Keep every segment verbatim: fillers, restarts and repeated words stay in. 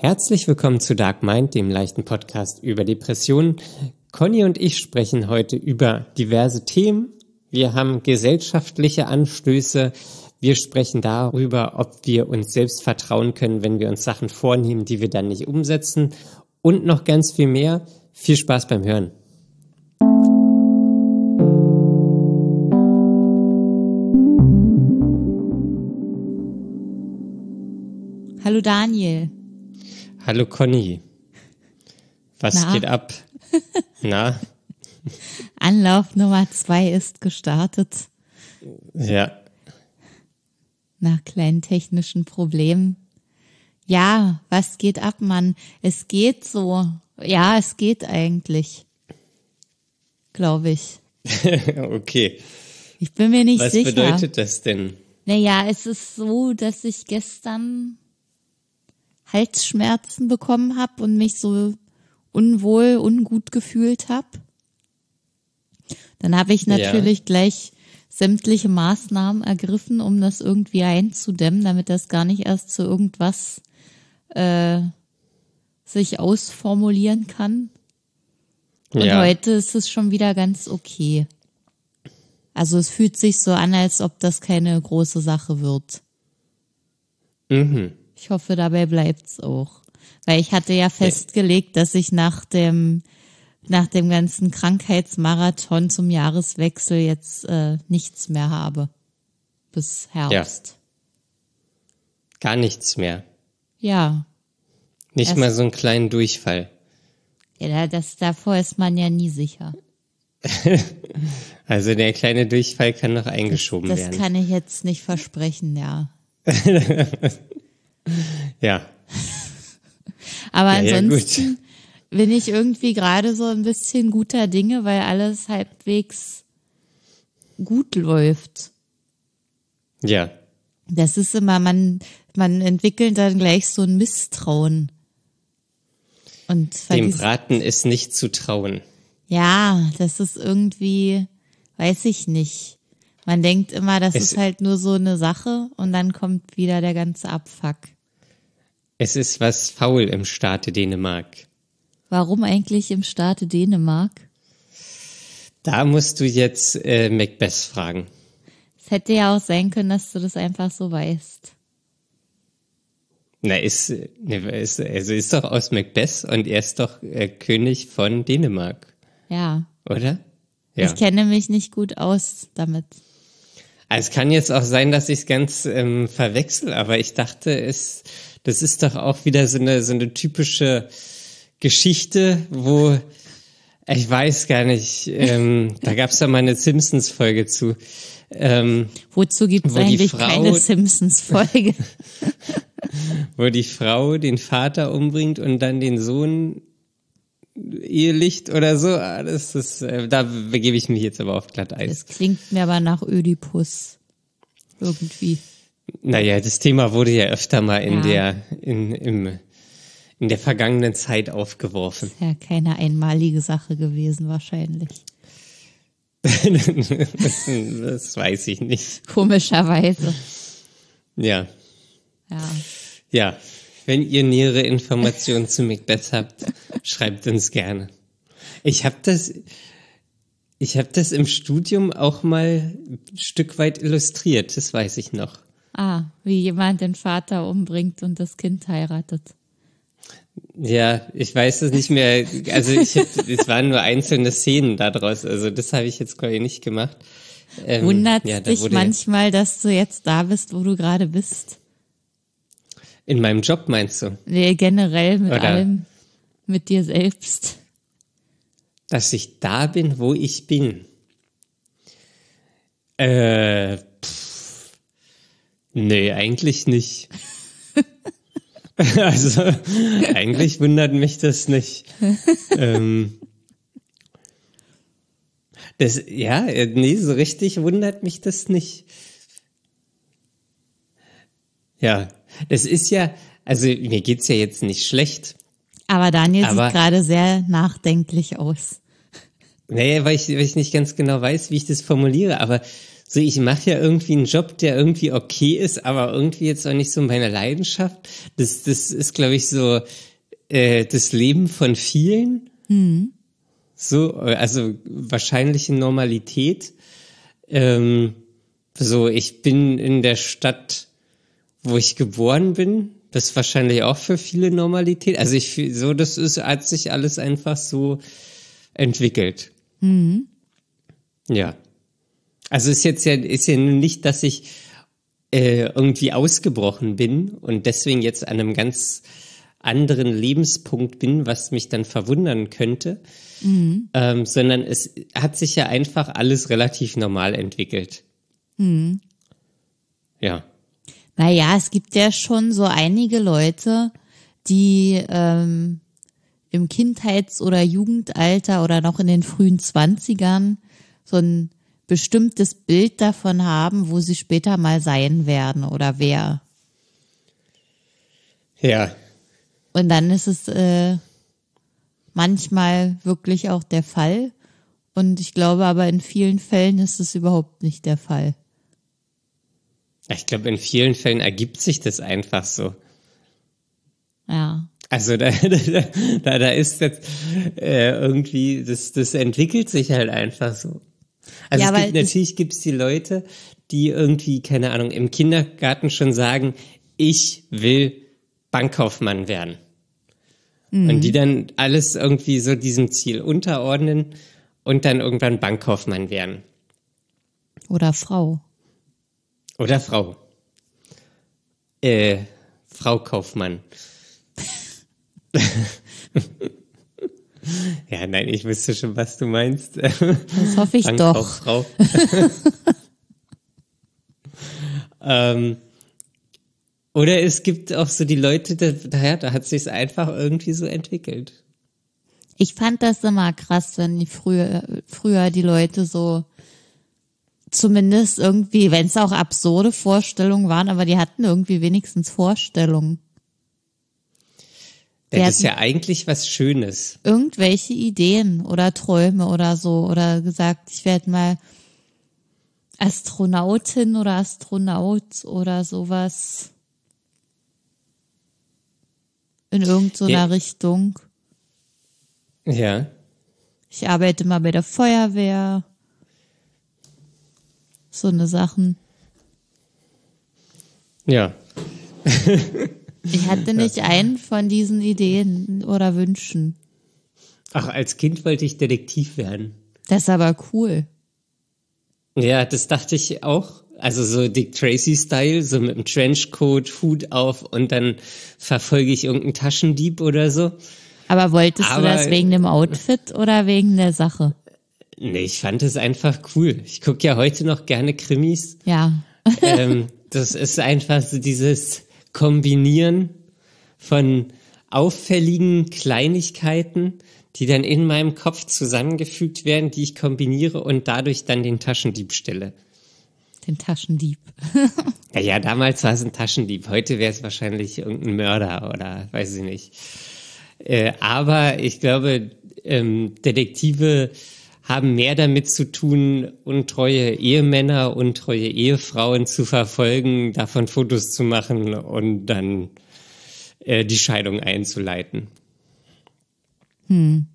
Herzlich willkommen zu Dark Mind, dem leichten Podcast über Depressionen. Conny und ich sprechen heute über diverse Themen. Wir haben gesellschaftliche Anstöße. Wir sprechen darüber, ob wir uns selbst vertrauen können, wenn wir uns Sachen vornehmen, die wir dann nicht umsetzen. Und noch ganz viel mehr. Viel Spaß beim Hören. Hallo Daniel. Hallo Conny. Was Na? geht ab? Na? Anlauf Nummer zwei ist gestartet. Ja. Nach kleinen technischen Problemen. Ja, was geht ab, Mann? Es geht so. Ja, es geht eigentlich. Glaube ich. Okay. Ich bin mir nicht Was sicher. Was bedeutet das denn? Naja, es ist so, dass ich gestern Halsschmerzen bekommen habe und mich so unwohl, ungut gefühlt habe. Dann habe ich natürlich ja. gleich sämtliche Maßnahmen ergriffen, um das irgendwie einzudämmen, damit das gar nicht erst zu irgendwas äh, sich ausformulieren kann. Und ja. heute ist es schon wieder ganz okay. Also es fühlt sich so an, als ob das keine große Sache wird. Mhm. Ich hoffe, dabei bleibt's auch. Weil ich hatte ja festgelegt, dass ich nach dem nach dem ganzen Krankheitsmarathon zum Jahreswechsel jetzt äh, nichts mehr habe. Bis Herbst. Ja. Gar nichts mehr. Ja. Nicht Erst, mal so einen kleinen Durchfall. Ja, das, davor ist man ja nie sicher. Also der kleine Durchfall kann noch eingeschoben das, werden. Das kann ich jetzt nicht versprechen, ja. Ja. Aber ja, ansonsten ja, bin ich irgendwie gerade so ein bisschen guter Dinge, weil alles halbwegs gut läuft. Ja. Das ist immer, man, man entwickelt dann gleich so ein Misstrauen. Und Dem Braten ist nicht zu trauen. Ja, das ist irgendwie, weiß ich nicht. Man denkt immer, das es ist halt nur so eine Sache und dann kommt wieder der ganze Abfuck. Es ist was faul im Staate Dänemark. Warum eigentlich im Staate Dänemark? Da musst du jetzt äh, Macbeth fragen. Es hätte ja auch sein können, dass du das einfach so weißt. Na, ist, ne, ist also ist doch aus Macbeth und er ist doch äh, König von Dänemark. Ja. Oder? Ja. Ich kenne mich nicht gut aus damit. Also es kann jetzt auch sein, dass ich es ganz ähm, verwechsel, aber ich dachte, es, das ist doch auch wieder so eine so eine typische Geschichte, wo ich weiß gar nicht, ähm, da gab es ja mal eine Simpsons-Folge zu. Ähm, Wozu gibt es eigentlich Frau, keine Simpsons-Folge? Wo die Frau den Vater umbringt und dann den Sohn Ehelicht oder so. Das ist, äh, da begebe ich mich jetzt aber auf Glatteis. Das klingt mir aber nach Ödipus. Irgendwie. Naja, das Thema wurde ja öfter mal in ja. der in, im, in der vergangenen Zeit aufgeworfen. Das ist ja keine einmalige Sache gewesen wahrscheinlich. das, das weiß ich nicht. Komischerweise. Ja. Ja. Ja. Wenn ihr nähere Informationen zu Macbeth habt, schreibt uns gerne. Ich habe das, ich habe das im Studium auch mal ein Stück weit illustriert, das weiß ich noch. Ah, wie jemand den Vater umbringt und das Kind heiratet. Ja, ich weiß es nicht mehr, also ich hab, es waren nur einzelne Szenen daraus, also das habe ich jetzt glaube ich nicht gemacht. Ähm, Wundert ja, dich manchmal, dass du jetzt da bist, wo du gerade bist? In meinem Job meinst du? Nee, generell mit Oder allem, mit dir selbst. Dass ich da bin, wo ich bin. Äh, pff, nee, eigentlich nicht. Also, eigentlich wundert mich das nicht. ähm, das, ja, nee, so richtig wundert mich das nicht. Ja, das ist ja, also mir geht's ja jetzt nicht schlecht. Aber Daniel aber, sieht gerade sehr nachdenklich aus. Nee, weil ich, weil ich nicht ganz genau weiß, wie ich das formuliere, aber so ich mache ja irgendwie einen Job, der irgendwie okay ist, aber irgendwie jetzt auch nicht so meine Leidenschaft. Das, das ist, glaube ich, so äh, das Leben von vielen. Mhm. So, also wahrscheinliche Normalität. Ähm, so, ich bin in der Stadt, wo ich geboren bin. Das ist wahrscheinlich auch für viele Normalität. Also ich fühl- so, das ist, hat sich alles einfach so entwickelt. Mhm. Ja. Also ist jetzt ja, ist ja nun nicht, dass ich äh, irgendwie ausgebrochen bin und deswegen jetzt an einem ganz anderen Lebenspunkt bin, was mich dann verwundern könnte, Mhm. ähm, sondern es hat sich ja einfach alles relativ normal entwickelt. Mhm. Ja. Naja, es gibt ja schon so einige Leute, die ähm, im Kindheits- oder Jugendalter oder noch in den frühen Zwanzigern so ein bestimmtes Bild davon haben, wo sie später mal sein werden oder wer. Ja. Und dann ist es äh, manchmal wirklich auch der Fall. Und ich glaube aber in vielen Fällen ist es überhaupt nicht der Fall. Ich glaube, in vielen Fällen ergibt sich das einfach so. Ja. Also da, da, da, da ist jetzt äh, irgendwie, das, das entwickelt sich halt einfach so. Also Ja, es weil gibt das- natürlich gibt's die Leute, die irgendwie, keine Ahnung, im Kindergarten schon sagen, ich will Bankkaufmann werden. Und die dann alles irgendwie so diesem Ziel unterordnen und dann irgendwann Bankkaufmann werden. Oder Frau. Oder Frau. Äh, Frau Kaufmann. Ja, nein, ich wüsste schon, was du meinst. Das hoffe ich doch. Bankkauffrau. ähm, oder es gibt auch so die Leute, da, da, da hat sich's einfach irgendwie so entwickelt. Ich fand das immer krass, wenn die früher, früher die Leute so zumindest irgendwie, wenn es auch absurde Vorstellungen waren, aber die hatten irgendwie wenigstens Vorstellungen. Ja, Wir das ist hatten ja eigentlich was Schönes. irgendwelche Ideen oder Träume oder so oder gesagt, ich werde mal Astronautin oder Astronaut oder sowas in irgendeiner Ja. Richtung. Ja. Ich arbeite mal bei der Feuerwehr. So eine Sachen. Ja. Ich hatte nicht einen von diesen Ideen oder Wünschen. Ach, als Kind wollte ich Detektiv werden. Das ist aber cool. Ja, das dachte ich auch. Also so Dick Tracy-Style, so mit einem Trenchcoat, Hut auf und dann verfolge ich irgendeinen Taschendieb oder so. Aber wolltest Aber- du das wegen dem Outfit oder wegen der Sache? Nee, ich fand es einfach cool. Ich gucke ja heute noch gerne Krimis. Ja. ähm, das ist einfach so dieses Kombinieren von auffälligen Kleinigkeiten, die dann in meinem Kopf zusammengefügt werden, die ich kombiniere und dadurch dann den Taschendieb stelle. Den Taschendieb. Ja, ja, damals war es ein Taschendieb. Heute wäre es wahrscheinlich irgendein Mörder oder weiß ich nicht. Äh, aber ich glaube, ähm, Detektive haben mehr damit zu tun, untreue Ehemänner, untreue Ehefrauen zu verfolgen, davon Fotos zu machen und dann äh, die Scheidung einzuleiten. Hm.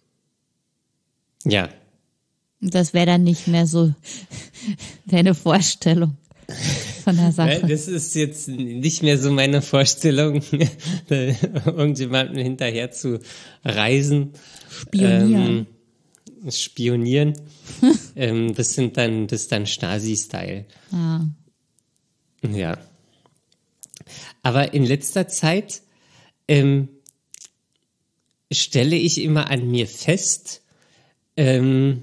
Ja. Und das wäre dann nicht mehr so deine Vorstellung von der Weil Sache. das ist jetzt nicht mehr so meine Vorstellung, irgendjemandem hinterher zu reisen. Spionieren. Ähm, spionieren. ähm, das sind dann, das ist dann Stasi-Style. Ah. Ja. Aber in letzter Zeit ähm, stelle ich immer an mir fest, ähm,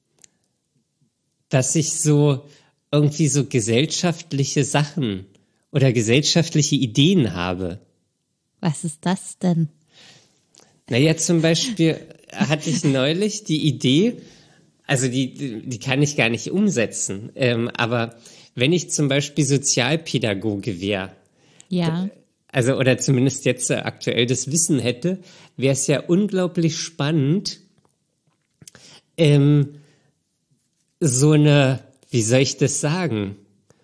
dass ich so irgendwie so gesellschaftliche Sachen oder gesellschaftliche Ideen habe. Was ist das denn? Naja, zum Beispiel hatte ich neulich die Idee, also die, die kann ich gar nicht umsetzen, ähm, aber wenn ich zum Beispiel Sozialpädagoge wäre, Ja. also oder zumindest jetzt äh, aktuell das Wissen hätte, wäre es ja unglaublich spannend, ähm, so eine, wie soll ich das sagen?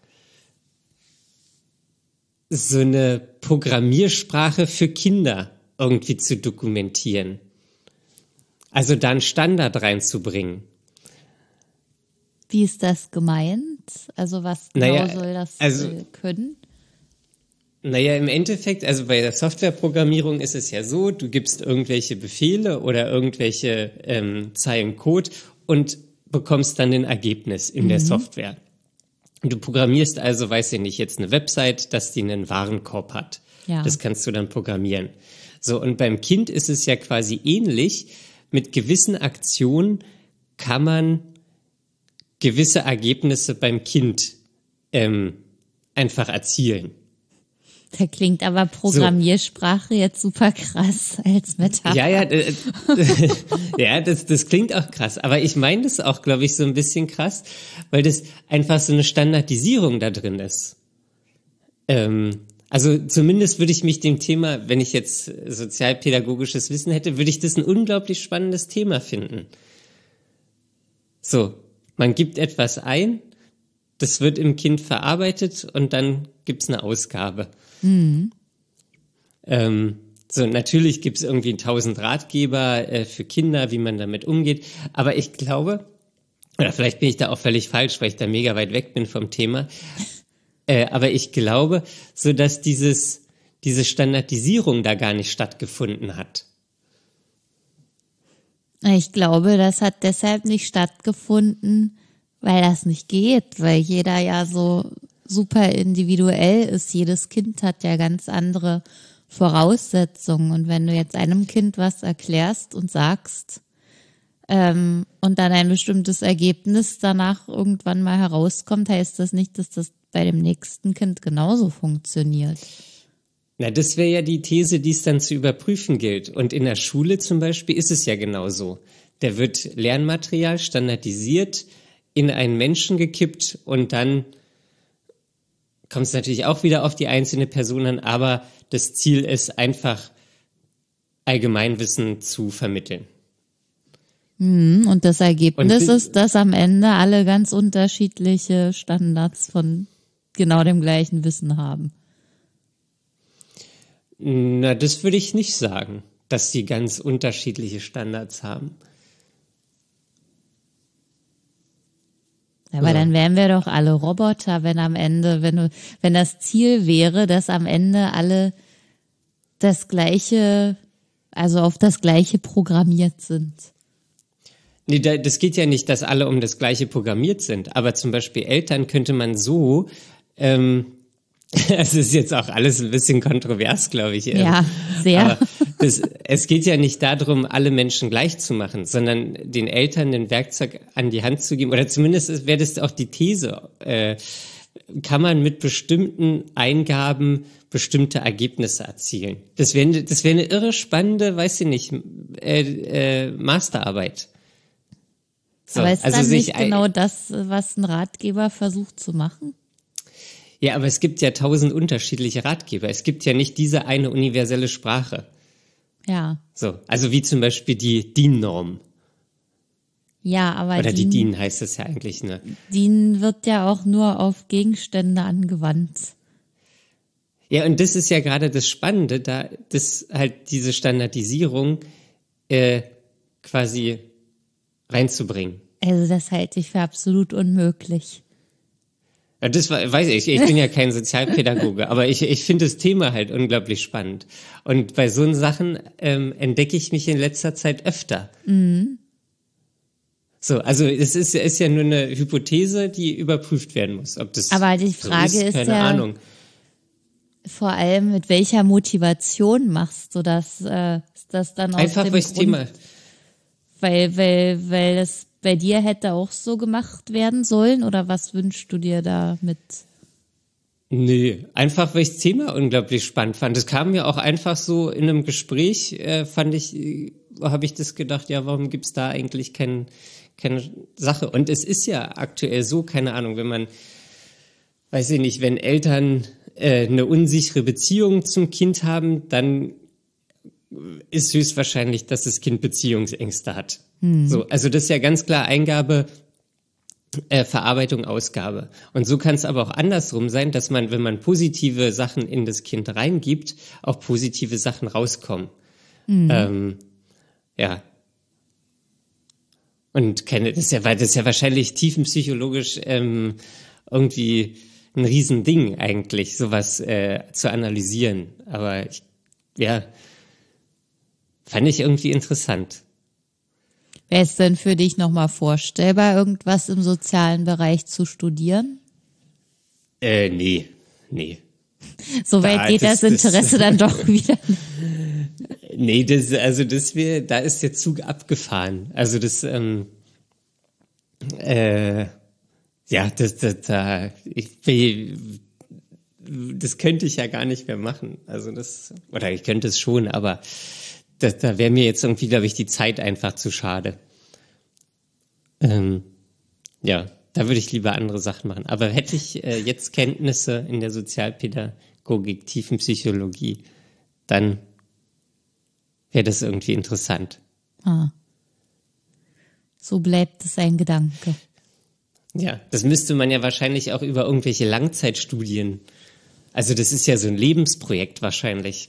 So eine Programmiersprache für Kinder irgendwie zu dokumentieren. Also da einen Standard reinzubringen. Wie ist das gemeint? Also was genau naja, soll das also, können? Naja, im Endeffekt, also bei der Softwareprogrammierung ist es ja so, du gibst irgendwelche Befehle oder irgendwelche ähm, Zeilen Code und bekommst dann ein Ergebnis in mhm. der Software. Du programmierst also, weiß ich nicht, jetzt eine Website, dass die einen Warenkorb hat. Ja. Das kannst du dann programmieren. So, und beim Kind ist es ja quasi ähnlich. Mit gewissen Aktionen kann man gewisse Ergebnisse beim Kind ähm, einfach erzielen. Da klingt aber Programmiersprache so. Jetzt super krass als Metapher. Ja, ja, äh, ja, das, das klingt auch krass. Aber ich meine das auch, glaube ich, so ein bisschen krass, weil das einfach so eine Standardisierung da drin ist. Ähm, also zumindest würde ich mich dem Thema, wenn ich jetzt sozialpädagogisches Wissen hätte, würde ich das ein unglaublich spannendes Thema finden. So, man gibt etwas ein, das wird im Kind verarbeitet und dann gibt's eine Ausgabe. Mhm. Ähm, so, natürlich gibt's irgendwie tausend Ratgeber äh, für Kinder, wie man damit umgeht. Aber ich glaube, oder vielleicht bin ich da auch völlig falsch, weil ich da mega weit weg bin vom Thema. Äh, aber ich glaube, so dass dieses, diese Standardisierung da gar nicht stattgefunden hat. Ich glaube, das hat deshalb nicht stattgefunden, weil das nicht geht, weil jeder ja so super individuell ist. Jedes Kind hat ja ganz andere Voraussetzungen. Und wenn du jetzt einem Kind was erklärst und sagst ähm, und dann ein bestimmtes Ergebnis danach irgendwann mal herauskommt, heißt das nicht, dass das bei dem nächsten Kind genauso funktioniert. Na, das wäre ja die These, die es dann zu überprüfen gilt. Und in der Schule zum Beispiel ist es ja genauso. Da wird Lernmaterial standardisiert, in einen Menschen gekippt und dann kommt es natürlich auch wieder auf die einzelne Person an, aber das Ziel ist einfach, Allgemeinwissen zu vermitteln. Und das Ergebnis und, ist, dass am Ende alle ganz unterschiedliche Standards von genau dem gleichen Wissen haben. Na, das würde ich nicht sagen, dass sie ganz unterschiedliche Standards haben. Aber ja. Dann wären wir doch alle Roboter, wenn am Ende, wenn du, wenn das Ziel wäre, dass am Ende alle das Gleiche, also auf das Gleiche programmiert sind. Nee, das geht ja nicht, dass alle um das Gleiche programmiert sind. Aber zum Beispiel Eltern könnte man so, ähm, es ist jetzt auch alles ein bisschen kontrovers, glaube ich. Ja, sehr. Aber das, es geht ja nicht darum, alle Menschen gleich zu machen, sondern den Eltern ein Werkzeug an die Hand zu geben. Oder zumindest wäre das auch die These. Äh, kann man mit bestimmten Eingaben bestimmte Ergebnisse erzielen? Das wäre das wäre eine irre spannende, weiß ich nicht, äh, äh, Masterarbeit. So, aber ist also dann nicht genau das, was ein Ratgeber versucht zu machen? Ja, aber es gibt ja tausend unterschiedliche Ratgeber. Es gibt ja nicht diese eine universelle Sprache. Ja. So, also wie zum Beispiel die D I N-Norm. Ja, aber Oder die D I N heißt es ja eigentlich, ne? D I N wird ja auch nur auf Gegenstände angewandt. Ja, und das ist ja gerade das Spannende, da das halt diese Standardisierung äh, quasi reinzubringen. Also das halte ich für absolut unmöglich. Ja, das weiß ich, ich bin ja kein Sozialpädagoge, aber ich, ich finde das Thema halt unglaublich spannend. Und bei so Sachen ähm, entdecke ich mich in letzter Zeit öfter. Mhm. So, also es ist, ist ja nur eine Hypothese, die überprüft werden muss, ob das aber die Frage so ist, ist keine ja Ahnung. Vor allem, mit welcher Motivation machst du das? Äh, ist das dann aus Einfach dem weil das Grund, Thema, weil, weil, weil das bei dir hätte auch so gemacht werden sollen? Oder was wünschst du dir damit? Nee, einfach weil ich das Thema unglaublich spannend fand. Das kam mir auch einfach so in einem Gespräch, äh, fand ich, äh, habe ich das gedacht, ja, warum gibt's da eigentlich kein, keine Sache? Und es ist ja aktuell so, keine Ahnung, wenn man, weiß ich nicht, wenn Eltern äh, eine unsichere Beziehung zum Kind haben, dann ist höchstwahrscheinlich, dass das Kind Beziehungsängste hat. Hm. So, also das ist ja ganz klar Eingabe äh, Verarbeitung, Ausgabe. Und so kann es aber auch andersrum sein, dass man, wenn man positive Sachen in das Kind reingibt, auch positive Sachen rauskommen. Mhm. Ähm, ja. Und keine, das ist ja, weil das ist ja wahrscheinlich tiefenpsychologisch ähm, irgendwie ein Riesending eigentlich, sowas äh, zu analysieren. Aber ich, ja, fand ich irgendwie interessant. Wäre es denn für dich nochmal vorstellbar, irgendwas im sozialen Bereich zu studieren? Äh, nee, nee. Soweit da, geht das, das Interesse das, dann doch wieder. Nee, das, also das wäre, da ist der Zug abgefahren. Also das, ähm, äh, ja, das, das, da, ich, das könnte ich ja gar nicht mehr machen. Also das, oder ich könnte es schon, aber das, da wäre mir jetzt irgendwie, glaube ich, die Zeit einfach zu schade. Ähm, ja, da würde ich lieber andere Sachen machen. Aber hätte ich äh, jetzt Kenntnisse in der Sozialpädagogik, Tiefenpsychologie, dann wäre das irgendwie interessant. Ah. So bleibt es ein Gedanke. Ja, das müsste man ja wahrscheinlich auch über irgendwelche Langzeitstudien. Also das ist ja so ein Lebensprojekt wahrscheinlich.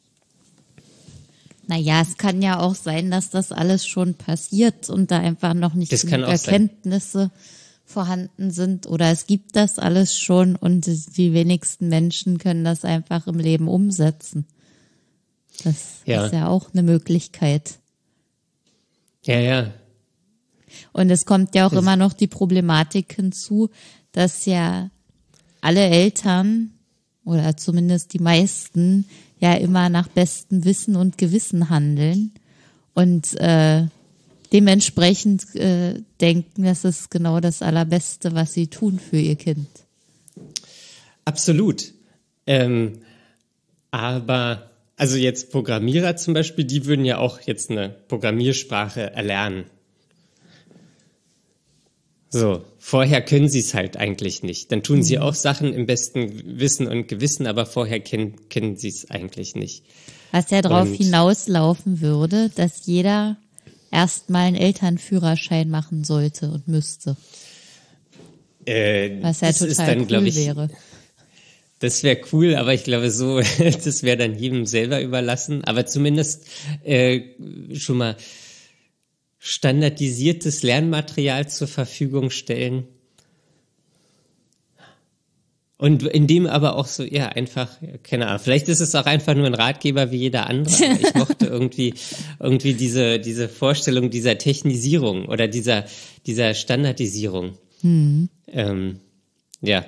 Naja, es kann ja auch sein, dass das alles schon passiert und da einfach noch nicht genug Erkenntnisse sein. vorhanden sind. Oder es gibt das alles schon und die wenigsten Menschen können das einfach im Leben umsetzen. Das ja. ist ja auch eine Möglichkeit. Ja, ja. Und es kommt ja auch das immer noch die Problematik hinzu, dass ja alle Eltern oder zumindest die meisten ja immer nach bestem Wissen und Gewissen handeln und äh, dementsprechend äh, denken, das ist genau das Allerbeste, was sie tun für ihr Kind. Absolut. Ähm, aber also jetzt Programmierer zum Beispiel, die würden ja auch jetzt eine Programmiersprache erlernen. So, vorher können sie es halt eigentlich nicht. Dann tun mhm. sie auch Sachen im besten Wissen und Gewissen, aber vorher kennen, kennen sie es eigentlich nicht. Was ja darauf hinauslaufen würde, dass jeder erstmal einen Elternführerschein machen sollte und müsste. Äh, Was ja das total ist dann, cool glaub ich, wäre. Das wäre cool, aber ich glaube so, das wäre dann jedem selber überlassen. Aber zumindest äh, schon mal standardisiertes Lernmaterial zur Verfügung stellen. Und in dem aber auch so, ja, einfach, keine Ahnung, vielleicht ist es auch einfach nur ein Ratgeber wie jeder andere. Aber ich mochte irgendwie, irgendwie diese, diese Vorstellung dieser Technisierung oder dieser, dieser Standardisierung. Mhm. Ähm, ja.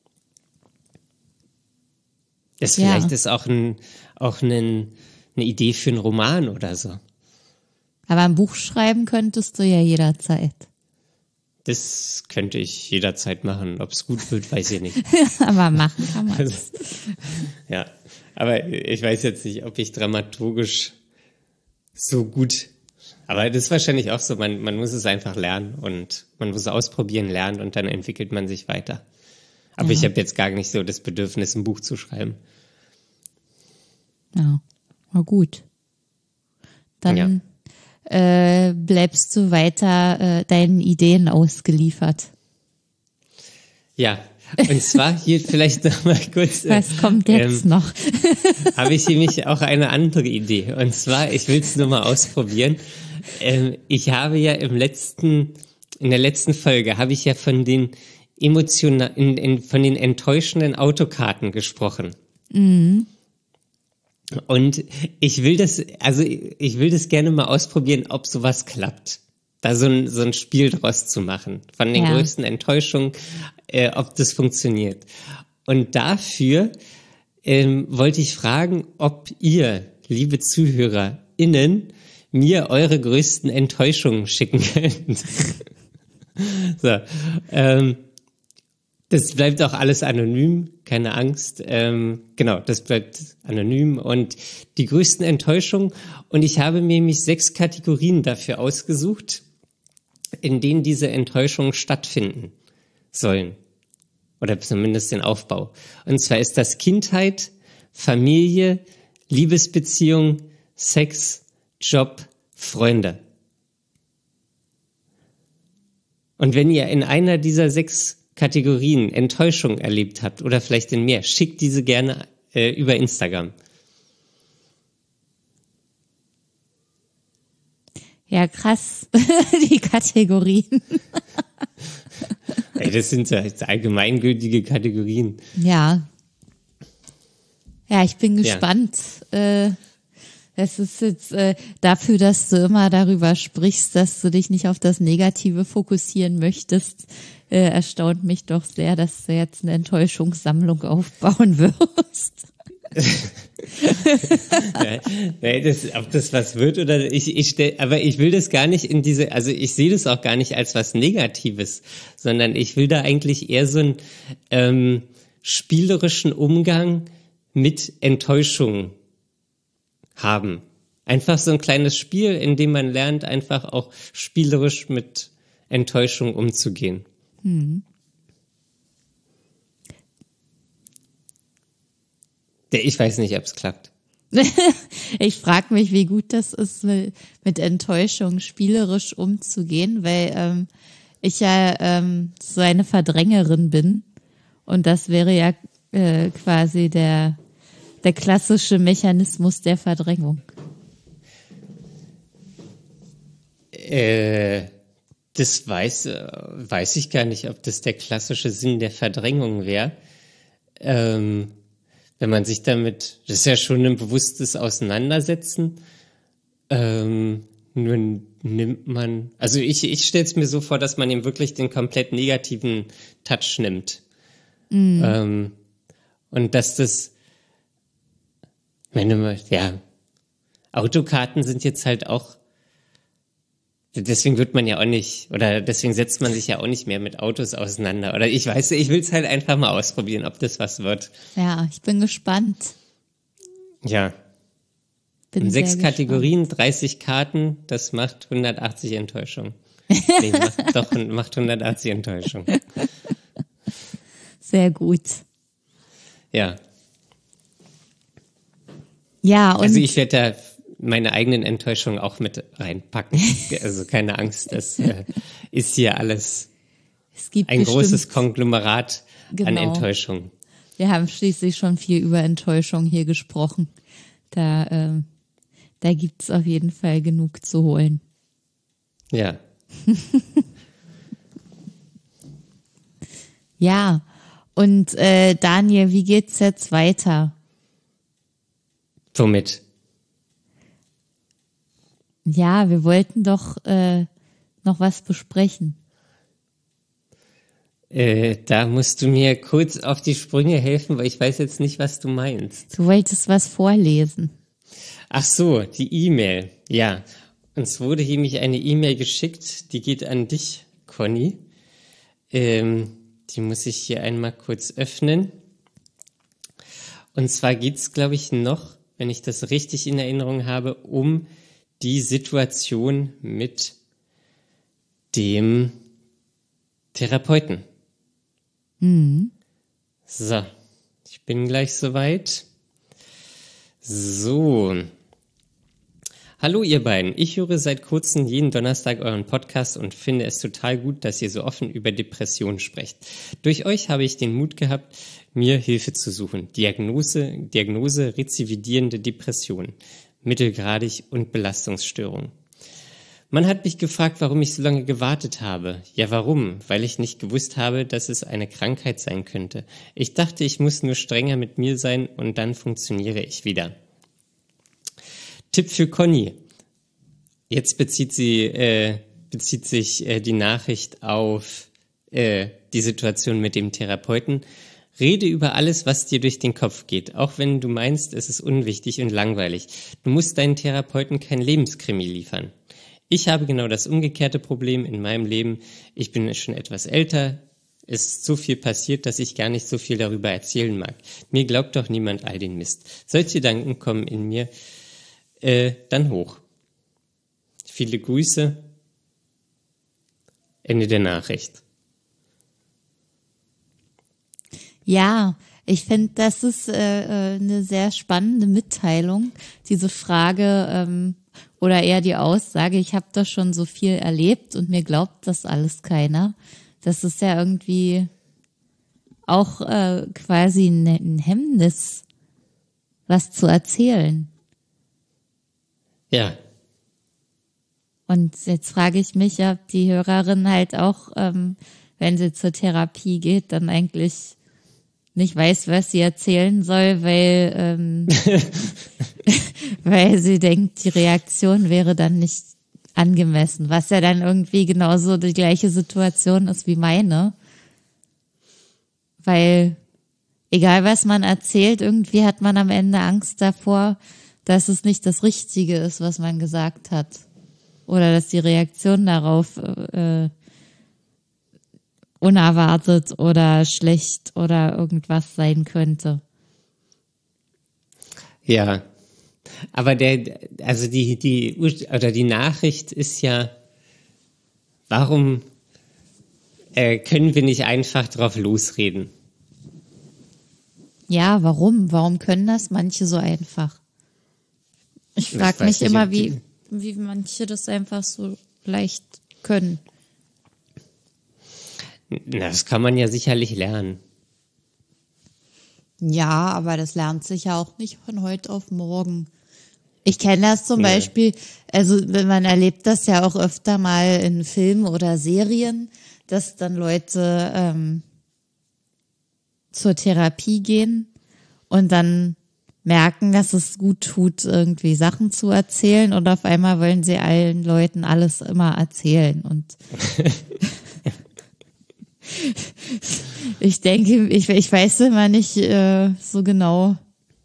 Das ja. vielleicht ist auch, ein, auch ein, eine Idee für einen Roman oder so. Aber ein Buch schreiben könntest du ja jederzeit. Das könnte ich jederzeit machen. Ob es gut wird, weiß ich nicht. Aber machen kann man. Also, ja, aber ich weiß jetzt nicht, ob ich dramaturgisch so gut... Aber das ist wahrscheinlich auch so, man, man muss es einfach lernen und man muss es ausprobieren, lernen und dann entwickelt man sich weiter. Aber ja. ich habe jetzt gar nicht so das Bedürfnis, ein Buch zu schreiben. Ja, war gut. Dann ja. äh, bleibst du weiter äh, deinen Ideen ausgeliefert. Ja, und zwar hier vielleicht noch mal kurz. Äh, Was kommt jetzt ähm, noch? Habe ich nämlich auch eine andere Idee. Und zwar, ich will es nur mal ausprobieren. Ähm, ich habe ja im letzten, in der letzten Folge habe ich ja von den emotional, in, in, von den enttäuschenden Autokarten gesprochen. Mhm. Und ich will das, also ich will das gerne mal ausprobieren, ob sowas klappt. Da so ein, so ein Spiel draus zu machen. Von den ja. größten Enttäuschungen, äh, ob das funktioniert. Und dafür ähm, wollte ich fragen, ob ihr, liebe ZuhörerInnen, mir eure größten Enttäuschungen schicken könnt. so, ähm, das bleibt auch alles anonym, keine Angst. Ähm, genau, das bleibt anonym und die größten Enttäuschungen. Und ich habe mir nämlich sechs Kategorien dafür ausgesucht, in denen diese Enttäuschungen stattfinden sollen. Oder zumindest den Aufbau. Und zwar ist das Kindheit, Familie, Liebesbeziehung, Sex, Job, Freunde. Und wenn ihr in einer dieser sechs Kategorien Enttäuschung erlebt habt oder vielleicht in mehr, schickt diese gerne äh, über Instagram. Ja, krass, die Kategorien. Ey, das sind ja allgemeingültige Kategorien. Ja. Ja, ich bin gespannt. Ja. Äh, es ist jetzt äh, dafür, dass du immer darüber sprichst, dass du dich nicht auf das Negative fokussieren möchtest, äh, erstaunt mich doch sehr, dass du jetzt eine Enttäuschungssammlung aufbauen wirst. Nein, das, ob das was wird oder ich, ich stell, aber ich will das gar nicht in diese, also ich sehe das auch gar nicht als was Negatives, sondern ich will da eigentlich eher so einen ähm, spielerischen Umgang mit Enttäuschung haben. Einfach so ein kleines Spiel, in dem man lernt, einfach auch spielerisch mit Enttäuschung umzugehen. Hm. Ich weiß nicht, ob es klappt. Ich frage mich, wie gut das ist, mit Enttäuschung spielerisch umzugehen, weil ähm, ich ja ähm, so eine Verdrängerin bin und das wäre ja äh, quasi der, der klassische Mechanismus der Verdrängung. Äh, das weiß, weiß ich gar nicht, ob das der klassische Sinn der Verdrängung wäre. Ähm, Wenn man sich damit, das ist ja schon ein bewusstes Auseinandersetzen, ähm, nur nimmt man, also ich, ich stelle es mir so vor, dass man ihm wirklich den komplett negativen Touch nimmt. Mhm. Ähm, und dass das, meine, ja, Autokarten sind jetzt halt auch, deswegen wird man ja auch nicht, oder deswegen setzt man sich ja auch nicht mehr mit Autos auseinander. Oder ich weiß, ich will es halt einfach mal ausprobieren, ob das was wird. Ja, ich bin gespannt. Ja. Bin sechs gespannt. Kategorien, dreißig Karten, das macht hundertachtzig Enttäuschung. Nee, macht, doch, macht hundertachtzig Enttäuschung. Sehr gut. Ja. Ja, und also ich werde da meine eigenen Enttäuschungen auch mit reinpacken. Also keine Angst, das äh, ist hier alles es gibt ein bestimmt, großes Konglomerat genau. an Enttäuschungen. Wir haben schließlich schon viel über Enttäuschung hier gesprochen. Da, äh, da gibt's auf jeden Fall genug zu holen. Ja. Ja, und äh, Daniel, wie geht's jetzt weiter? Womit? Ja, wir wollten doch äh, noch was besprechen. Äh, da musst du mir kurz auf die Sprünge helfen, weil ich weiß jetzt nicht, was du meinst. Du wolltest was vorlesen. Ach so, die E-Mail. Ja, uns wurde hier nämlich eine E-Mail geschickt, die geht an dich, Conny. Ähm, die muss ich hier einmal kurz öffnen. Und zwar geht's, glaube ich, noch, wenn ich das richtig in Erinnerung habe, um die Situation mit dem Therapeuten. Mhm. So, ich bin gleich soweit. So. Hallo ihr beiden, ich höre seit kurzem jeden Donnerstag euren Podcast und finde es total gut, dass ihr so offen über Depressionen sprecht. Durch euch habe ich den Mut gehabt, mir Hilfe zu suchen. Diagnose, Diagnose rezividierende Depression, mittelgradig und Belastungsstörung. Man hat mich gefragt, warum ich so lange gewartet habe. Ja, warum? Weil ich nicht gewusst habe, dass es eine Krankheit sein könnte. Ich dachte, ich muss nur strenger mit mir sein und dann funktioniere ich wieder. Tipp für Conny. Jetzt bezieht sie, äh, bezieht sich äh, die Nachricht auf äh, die Situation mit dem Therapeuten. Rede über alles, was dir durch den Kopf geht, auch wenn du meinst, es ist unwichtig und langweilig. Du musst deinen Therapeuten kein Lebenskrimi liefern. Ich habe genau das umgekehrte Problem in meinem Leben. Ich bin schon etwas älter. Es ist so viel passiert, dass ich gar nicht so viel darüber erzählen mag. Mir glaubt doch niemand all den Mist. Solche Gedanken kommen in mir äh, dann hoch. Viele Grüße. Ende der Nachricht. Ja, Ich finde, das ist äh, äh, eine sehr spannende Mitteilung, diese Frage ähm, oder eher die Aussage, ich habe doch schon so viel erlebt und mir glaubt das alles keiner. Das ist ja irgendwie auch äh, quasi ein, ein Hemmnis, was zu erzählen. Ja. Und jetzt frage ich mich, ob die Hörerin halt auch, ähm, wenn sie zur Therapie geht, dann eigentlich nicht weiß, was sie erzählen soll, weil ähm, weil sie denkt, die Reaktion wäre dann nicht angemessen, was ja dann irgendwie genauso die gleiche Situation ist wie meine. Weil egal was man erzählt, irgendwie hat man am Ende Angst davor, dass es nicht das Richtige ist, was man gesagt hat. Oder dass die Reaktion darauf äh, unerwartet oder schlecht oder irgendwas sein könnte. Ja, aber der, also die, die, oder die Nachricht ist ja, warum äh, können wir nicht einfach drauf losreden? Ja, warum? Warum können das manche so einfach? Ich frage mich nicht, immer, wie, wie manche das einfach so leicht können. Das kann man ja sicherlich lernen. Ja, aber das lernt sich ja auch nicht von heute auf morgen. Ich kenne das zum nee. Beispiel, also man erlebt das ja auch öfter mal in Filmen oder Serien, dass dann Leute ähm, zur Therapie gehen und dann merken, dass es gut tut, irgendwie Sachen zu erzählen und auf einmal wollen sie allen Leuten alles immer erzählen und ich denke, ich, ich weiß immer nicht äh, so genau,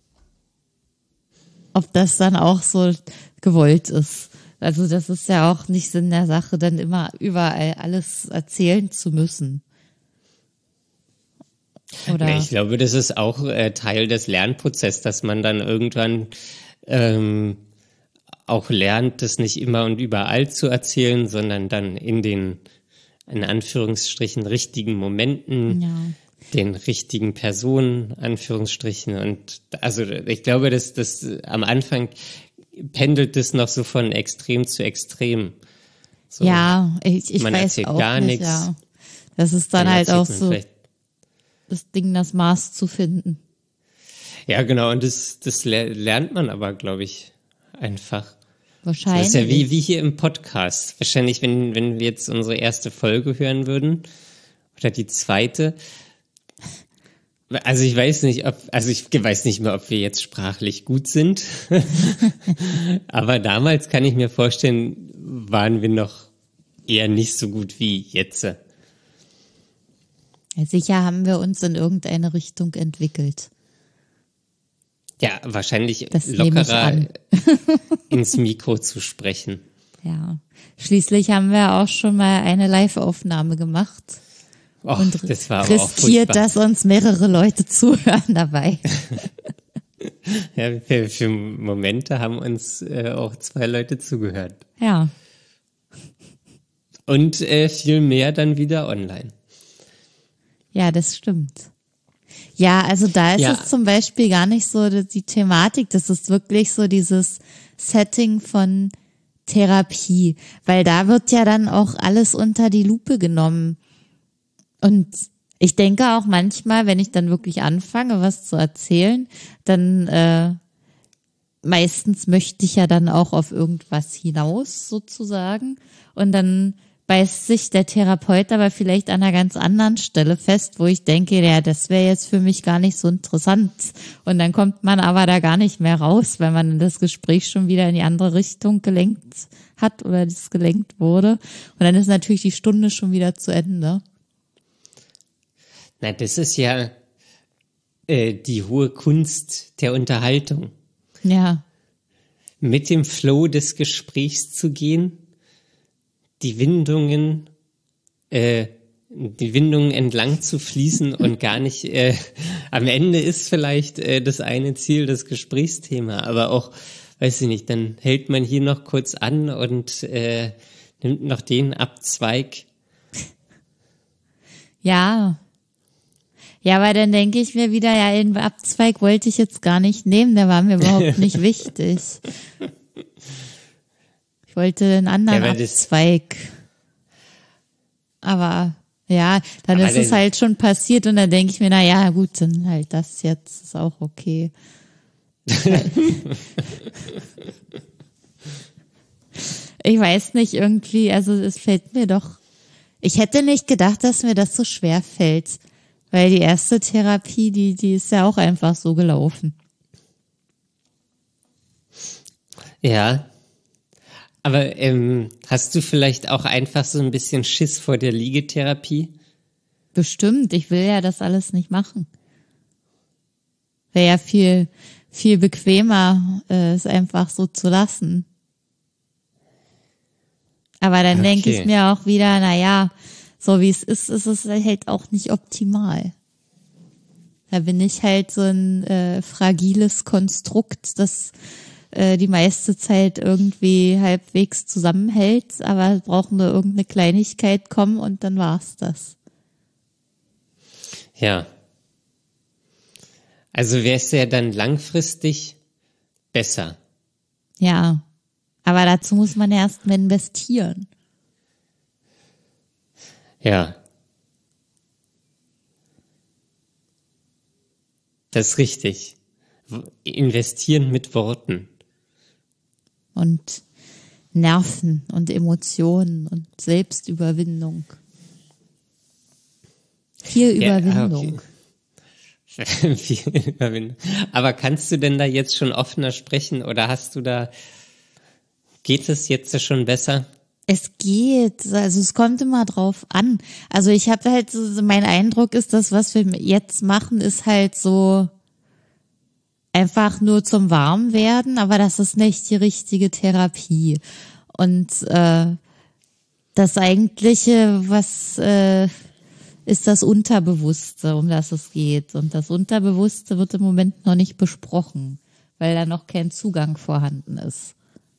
ob das dann auch so gewollt ist. Also das ist ja auch nicht Sinn der Sache, dann immer überall alles erzählen zu müssen. Oder? Nee, ich glaube, das ist auch äh, Teil des Lernprozesses, dass man dann irgendwann ähm, auch lernt, das nicht immer und überall zu erzählen, sondern dann in den, in Anführungsstrichen, richtigen Momenten, ja. den richtigen Personen, Anführungsstrichen. Und also ich glaube, dass das am Anfang pendelt das noch so von Extrem zu Extrem. So, ja, ich, ich man weiß erzählt auch gar nicht, nichts. Ja. Das ist dann, dann halt auch so das Ding, das Maß zu finden. Ja, genau. Und das, das lernt man aber, glaube ich, einfach. Wahrscheinlich. Das ist ja wie, wie hier im Podcast. Wahrscheinlich, wenn, wenn wir jetzt unsere erste Folge hören würden oder die zweite. Also ich weiß nicht, ob, also ich weiß nicht mehr, ob wir jetzt sprachlich gut sind. Aber damals kann ich mir vorstellen, waren wir noch eher nicht so gut wie jetzt. Ja, sicher haben wir uns in irgendeine Richtung entwickelt. Ja, wahrscheinlich das lockerer ins Mikro zu sprechen. Ja, schließlich haben wir auch schon mal eine Live-Aufnahme gemacht. Och, und das war aber riskiert, auch dass uns mehrere Leute zuhören dabei. Ja, für, für Momente haben uns äh, auch zwei Leute zugehört. Ja. Und äh, viel mehr dann wieder online. Ja, das stimmt. Ja, also da ist ja. es zum Beispiel gar nicht so die Thematik, das ist wirklich so dieses Setting von Therapie, weil da wird ja dann auch alles unter die Lupe genommen. Und ich denke auch manchmal, wenn ich dann wirklich anfange, was zu erzählen, dann äh, meistens möchte ich ja dann auch auf irgendwas hinaus sozusagen und dann beißt sich der Therapeut aber vielleicht an einer ganz anderen Stelle fest, wo ich denke, ja, das wäre jetzt für mich gar nicht so interessant. Und dann kommt man aber da gar nicht mehr raus, weil man das Gespräch schon wieder in die andere Richtung gelenkt hat oder das gelenkt wurde. Und dann ist natürlich die Stunde schon wieder zu Ende. Na, das ist ja äh, die hohe Kunst der Unterhaltung. Ja. Mit dem Flow des Gesprächs zu gehen, die Windungen, äh, die Windungen entlang zu fließen und gar nicht, äh, am Ende ist vielleicht äh, das eine Ziel das Gesprächsthema, aber auch, weiß ich nicht, dann hält man hier noch kurz an und äh, nimmt noch den Abzweig. Ja, Ja, aber dann denke ich mir wieder, ja, den Abzweig wollte ich jetzt gar nicht nehmen, der war mir überhaupt nicht wichtig. Ich wollte einen anderen Ja, Abzweig. Aber ja, dann aber ist es halt schon passiert und dann denke ich mir, na ja, gut, dann halt das jetzt ist auch okay. Ich weiß nicht, irgendwie, also es fällt mir doch, ich hätte nicht gedacht, dass mir das so schwer fällt, weil die erste Therapie, die, die ist ja auch einfach so gelaufen. Ja, aber ähm, hast du vielleicht auch einfach so ein bisschen Schiss vor der Liegetherapie? Bestimmt, ich will ja das alles nicht machen. Wäre ja viel, viel bequemer, äh, es einfach so zu lassen. Aber dann Okay. denke ich mir auch wieder, na ja, so wie es ist, ist es halt auch nicht optimal. Da bin ich halt so ein äh, fragiles Konstrukt, das äh, die meiste Zeit irgendwie halbwegs zusammenhält, aber es braucht nur irgendeine Kleinigkeit kommen und dann war's das. Ja. Also wäre es ja dann langfristig besser. Ja, aber dazu muss man erst mal investieren. Ja. Das ist richtig. Investieren mit Worten. Und Nerven und Emotionen und Selbstüberwindung. Viel Ja, Überwindung. okay. Viel Überwindung. Aber kannst du denn da jetzt schon offener sprechen oder hast du da, geht es jetzt schon besser? Es geht, also es kommt immer drauf an. Also ich habe halt, so, mein Eindruck ist, das, was wir jetzt machen, ist halt so einfach nur zum Warmwerden, aber das ist nicht die richtige Therapie. Und äh, das Eigentliche, was äh, ist das Unterbewusste, um das es geht. Und das Unterbewusste wird im Moment noch nicht besprochen, weil da noch kein Zugang vorhanden ist.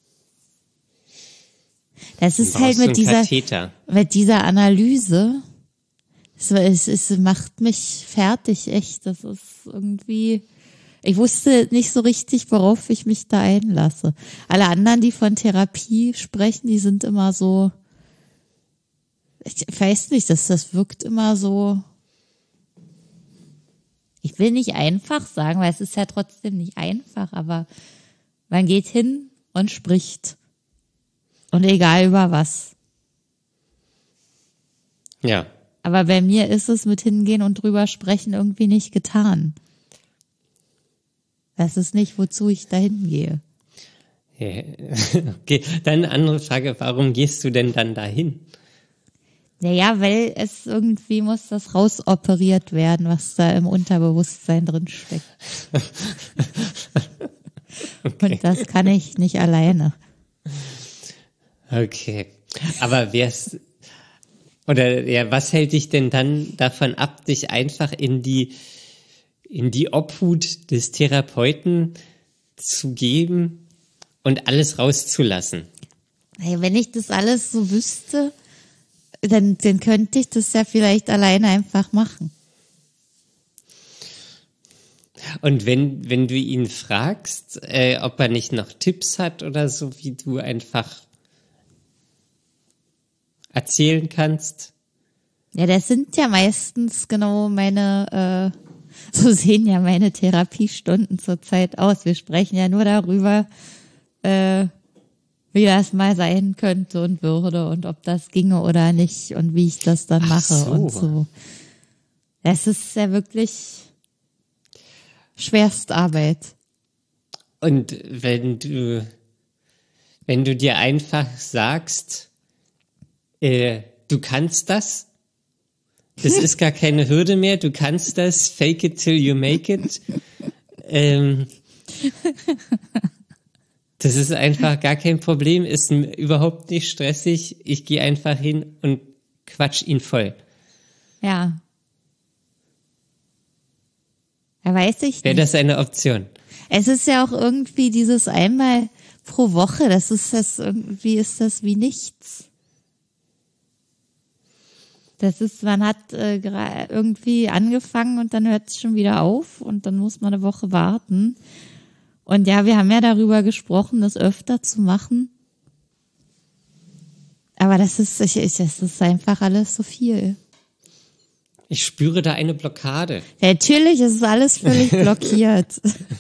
Das ist halt mit dieser, Katheter. mit dieser Analyse, es, es, es macht mich fertig, echt. Das ist irgendwie, ich wusste nicht so richtig, worauf ich mich da einlasse. Alle anderen, die von Therapie sprechen, die sind immer so, ich weiß nicht, das, das wirkt immer so, ich will nicht einfach sagen, weil es ist ja trotzdem nicht einfach, aber man geht hin und spricht. Und egal über was. Ja. Aber bei mir ist es mit hingehen und drüber sprechen irgendwie nicht getan. Das ist nicht, wozu ich dahin gehe. Okay, dann eine andere Frage, warum gehst du denn dann dahin? Naja, weil es irgendwie muss das rausoperiert werden, was da im Unterbewusstsein drin steckt. Okay. Und das kann ich nicht alleine. Okay, aber wär's, oder ja, was hält dich denn dann davon ab, dich einfach in die, in die Obhut des Therapeuten zu geben und alles rauszulassen? Hey, wenn ich das alles so wüsste, dann, dann könnte ich das ja vielleicht alleine einfach machen. Und wenn, wenn du ihn fragst, äh, ob er nicht noch Tipps hat oder so, wie du einfach erzählen kannst? Ja, das sind ja meistens genau meine, äh, so sehen ja meine Therapiestunden zurzeit aus. Wir sprechen ja nur darüber, äh, wie das mal sein könnte und würde und ob das ginge oder nicht und wie ich das dann Ach mache so. und so. Das ist ja wirklich Schwerstarbeit. Und wenn du, wenn du dir einfach sagst, äh, du kannst das, das ist gar keine Hürde mehr, du kannst das, fake it till you make it, ähm, das ist einfach gar kein Problem, ist überhaupt nicht stressig, ich gehe einfach hin und quatsch ihn voll. Ja. Ja, weiß ich nicht. Wäre das eine Option? Es ist ja auch irgendwie dieses einmal pro Woche, das ist das irgendwie, ist das wie nichts. Das ist, man hat äh, gra- irgendwie angefangen und dann hört es schon wieder auf und dann muss man eine Woche warten. Und ja, wir haben ja darüber gesprochen, das öfter zu machen. Aber das ist, ich, ich, das ist einfach alles so viel. Ich spüre da eine Blockade. Ja, natürlich ist alles völlig blockiert.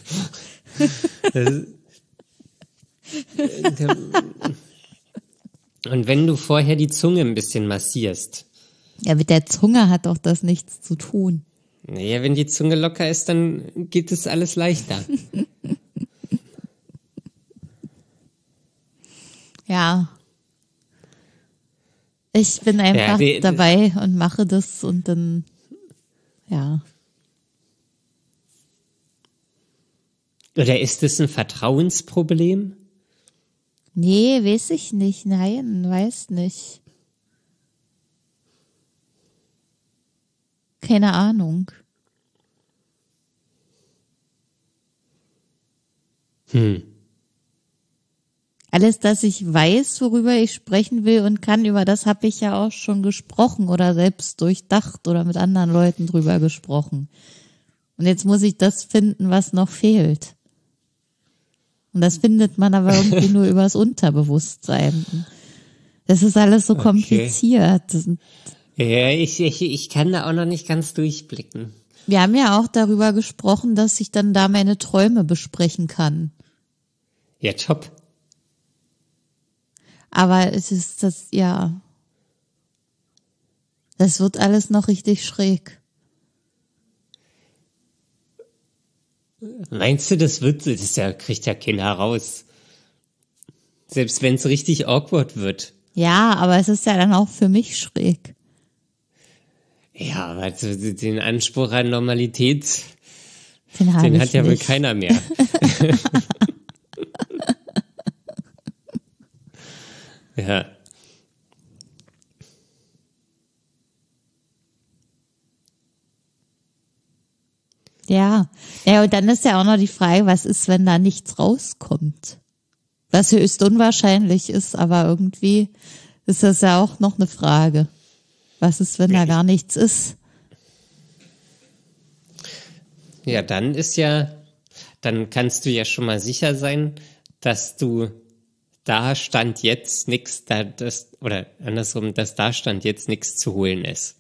Und wenn du vorher die Zunge ein bisschen massierst. Ja, mit der Zunge hat doch das nichts zu tun. Naja, wenn die Zunge locker ist, dann geht es alles leichter. Ja. Ich bin einfach Ja, die, dabei und mache das und dann, ja. Oder ist es ein Vertrauensproblem? Nee, weiß ich nicht. Nein, weiß nicht. Keine Ahnung. Hm. Alles, dass ich weiß, worüber ich sprechen will und kann, über das habe ich ja auch schon gesprochen oder selbst durchdacht oder mit anderen Leuten drüber gesprochen. Und jetzt muss ich das finden, was noch fehlt. Und das findet man aber irgendwie nur übers Unterbewusstsein. Das ist alles so kompliziert. Okay. Ja, ich, ich, ich kann da auch noch nicht ganz durchblicken. Wir haben ja auch darüber gesprochen, dass ich dann da meine Träume besprechen kann. Ja, top. Aber es ist das, ja, das wird alles noch richtig schräg. Meinst du, das wird, das ja, kriegt ja keiner raus. Selbst wenn es richtig awkward wird. Ja, aber es ist ja dann auch für mich schräg. Ja, aber den Anspruch an Normalität, Den, hab den ich hat ja wohl nicht. keiner mehr. Ja. Ja. Ja, und dann ist ja auch noch die Frage, was ist, wenn da nichts rauskommt? Was höchst unwahrscheinlich ist, aber irgendwie ist das ja auch noch eine Frage. Was ist, wenn da gar nichts ist? Ja, dann ist ja, dann kannst du ja schon mal sicher sein, dass du da Stand jetzt nichts, da das, oder andersrum, dass da Stand jetzt nichts zu holen ist.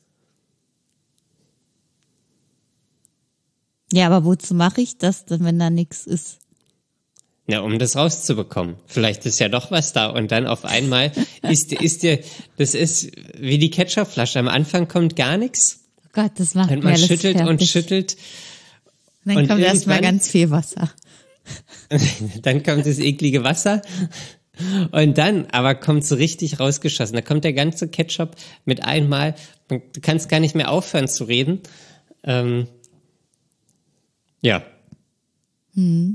Ja, aber wozu mache ich das denn, wenn da nichts ist? Ja, um das rauszubekommen. Vielleicht ist ja doch was da und dann auf einmal ist, ist dir, das ist wie die Ketchupflasche. Am Anfang kommt gar nichts Oh Gott, das macht und mir man alles schüttelt fertig. und schüttelt. Dann und kommt erstmal irgendwann- ganz viel Wasser. Dann kommt das eklige Wasser und dann aber kommt so richtig rausgeschossen. Da kommt der ganze Ketchup mit einmal. Du kannst gar nicht mehr aufhören zu reden. Ähm, ja. Hm.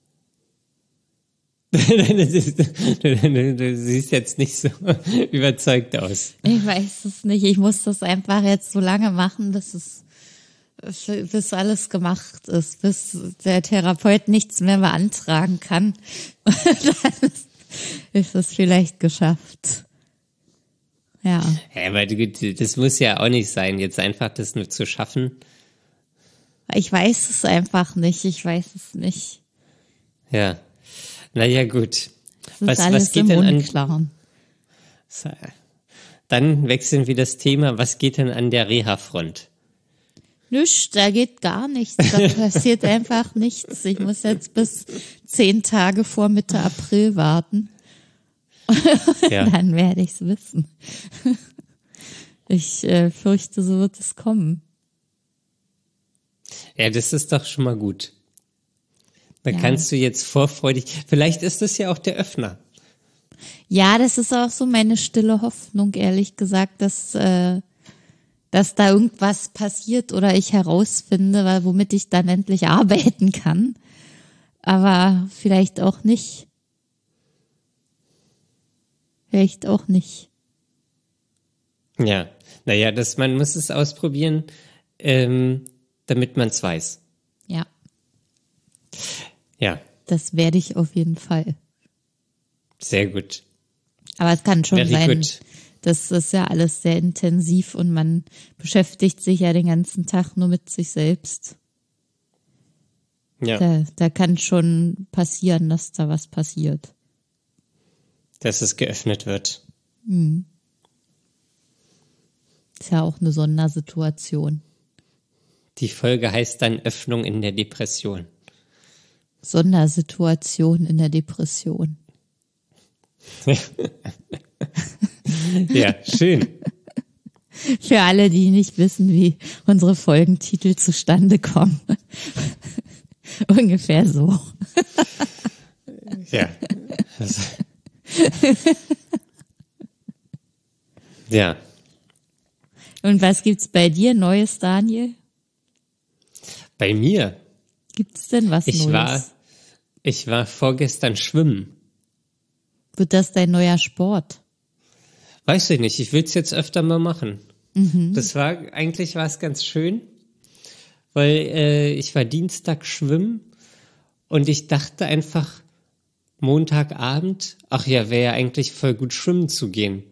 du, du, du siehst jetzt nicht so überzeugt aus. Ich weiß es nicht. Ich muss das einfach jetzt so lange machen, bis es, bis alles gemacht ist, bis der Therapeut nichts mehr beantragen kann. Und dann ist, ist es vielleicht geschafft. Ja. Ja, aber das muss ja auch nicht sein, jetzt einfach das nur zu schaffen. Ich weiß es einfach nicht. Ich weiß es nicht. Ja. Naja, gut. Es ist Was, alles was geht im denn an? Unklaren. Dann wechseln wir das Thema. Was geht denn an der Reha-Front? Nichts, da geht gar nichts. Da passiert einfach nichts. Ich muss jetzt bis zehn Tage vor Mitte April warten. Ja. Dann werde ich es wissen. Ich äh, fürchte, so wird es kommen. Ja, das ist doch schon mal gut. Dann Ja. kannst du jetzt vorfreudig, vielleicht ist das ja auch der Öffner. Ja, das ist auch so meine stille Hoffnung, ehrlich gesagt, dass, äh, dass da irgendwas passiert oder ich herausfinde, weil, womit ich dann endlich arbeiten kann. Aber vielleicht auch nicht. Vielleicht auch nicht. Ja, naja, das, man muss es ausprobieren, ähm, damit man es weiß. Ja, Ja, das werde ich auf jeden Fall. sehr gut. Aber es kann schon Very sein, good. Das ist ja alles sehr intensiv und man beschäftigt sich ja den ganzen Tag nur mit sich selbst. Ja. Da, da kann schon passieren, dass da was passiert. Dass es geöffnet wird. Mhm. Ist ja auch eine Sondersituation. Die Folge heißt dann Öffnung in der Depression. Sondersituation in der Depression. Ja, schön. Für alle, die nicht wissen, wie unsere Folgentitel zustande kommen. Ungefähr so. Ja. Also. Ja. Und was gibt's bei dir Neues, Daniel? Bei mir? Gibt's denn was Ich Neues? war, ich war vorgestern schwimmen. Wird das dein neuer Sport? Weiß ich nicht, ich will es jetzt öfter mal machen. Mhm. Das war, eigentlich war es ganz schön, weil äh, ich war Dienstag schwimmen und ich dachte einfach Montagabend, ach ja, wäre ja eigentlich voll gut schwimmen zu gehen.